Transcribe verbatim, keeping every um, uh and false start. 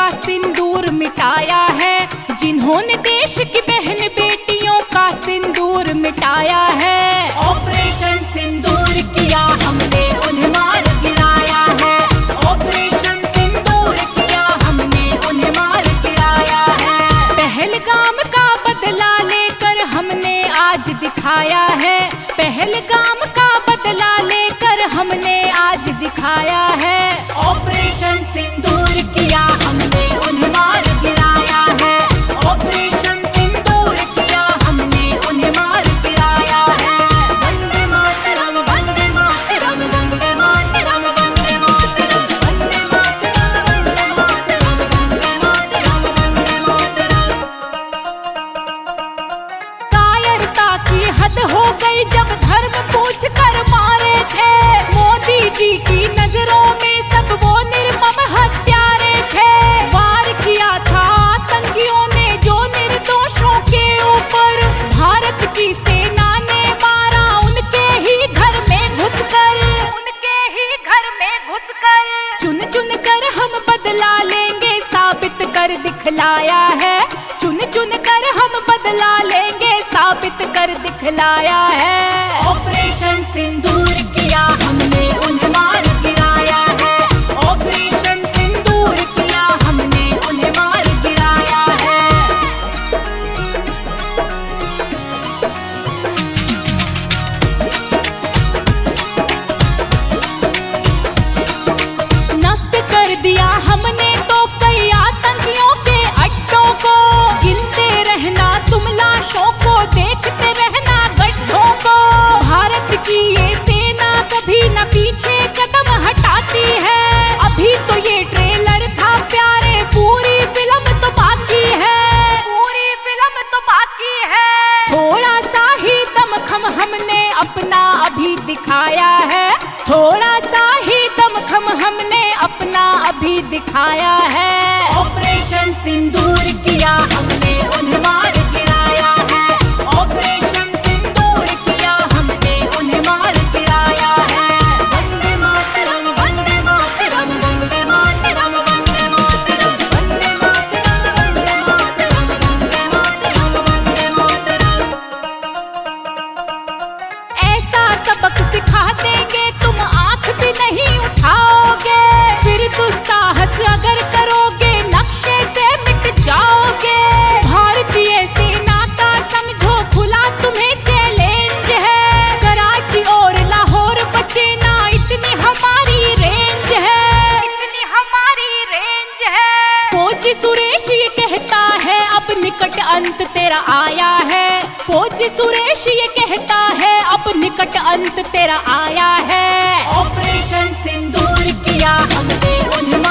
का सिंदूर मिटाया है, जिन्होंने देश की बहन बेटियों का सिंदूर मिटाया है। ऑपरेशन सिंदूर किया हमने, उन्हें मार गिराया है। ऑपरेशन सिंदूर किया हमने, उन्हें मार गिराया है। पहलगाम का बदला लेकर हमने आज दिखाया है। पहलगाम का बदला लेकर हमने आज दिखाया है। ऑपरेशन सिंदूर किया हमने, उन्हें मार गिराया है। ऑपरेशन सिंदूर किया हमने, उन्हें मार गिराया है। वंदे मातरम, वंदे मातरम, वंदे मातरम, वंदे मातरम, वंदे मातरम, वंदे मातरम, वंदे मातरम, वंदे मातरम। कायरता की हद हो गई जब धर्म पूछ कर मारे थे। मोदी जी की नजरों में सब वो निर्मम हत्यारे थे। वार किया था आतंकियों ने जो निर्दोषों के ऊपर। भारत की सेना ने मारा उनके ही घर में घुसकर, उनके ही घर में घुसकर। चुन चुन कर हम बदला लेंगे, साबित कर दिखलाया है। चुन चुन कर हम बदला लेंगे, साबित कर दिखलाया है। ऑपरेशन सिंदूर किया हमने, उन्हें मार गिराया है। ऑपरेशन सिंदूर किया हमने, उन्हें मार गिराया है। नष्ट कर दिया हमने तो कई आतंकियों के अड्डों को। गिनते रहना तुम लाशों को, देखते रहना गड्ढों को। भारत की ये सेना कभी न पीछे कदम हटाती है। अभी तो ये ट्रेलर था प्यारे, पूरी फिल्म तो बाकी है। पूरी फिल्म तो बाकी है। थोड़ा सा ही दमखम हमने अपना अभी दिखाया है। थोड़ा सा ही दमखम हमने अपना अभी दिखाया है। ऑपरेशन सिंदूर किया हमने, उन्हें मार गिराया है। ऑपरेशन सिंदूर किया हमने, उन्हें मार गिराया है। वंदे मातरम, वंदे मातरम, वंदे मातरम, वंदे मातरम, वंदे मातरम, वंदे मातरम, वंदे मातरम, वंदे मातरम। ऐसा सबक सिखा देंगे तुम आंख भी नहीं उठाओगे। फिर दुस्साहस अगर करोगे नक्शे से मिट जाओगे। भारतीय सेना का समझो खुला तुम्हें चैलेंज है। कराची और लाहौर बचे ना, इतनी हमारी रेंज है। इतनी हमारी रेंज है। फौजी सुरेश ये कहता है अब निकट अंत तेरा आया है। फौजी सुरेश ये कहता है अब निकट अंत तेरा आया है। ऑपरेशन सिंदूर किया हमने, उन्हें